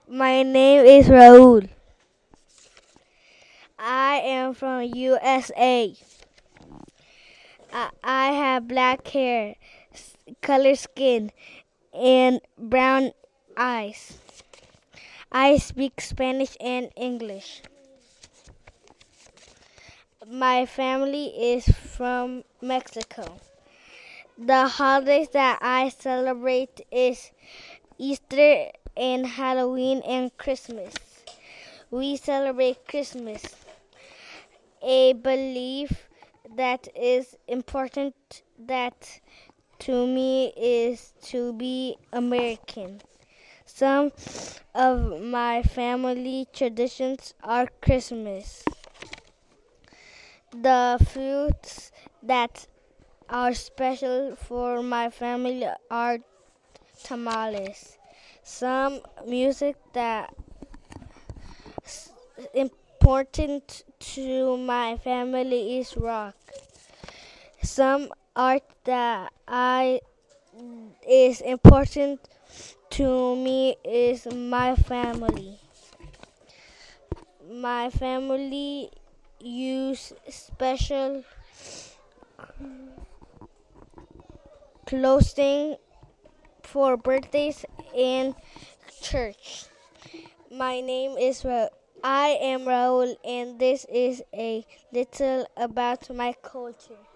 My name is Raul. I am from USA. I have black hair, color skin, and brown eyes. I speak Spanish and English. My family is from Mexico. The holidays that I celebrate is Easter and Halloween and Christmas. We celebrate Christmas, a belief that is important that to me is to be American. Some of my family traditions are Christmas. The foods that are special for my family are tamales. Some music that is important to my family is rock. Some art that I is important to me is my family. My family use special clothing for birthdays and church. My name is I am Raul, and this is a little about my culture.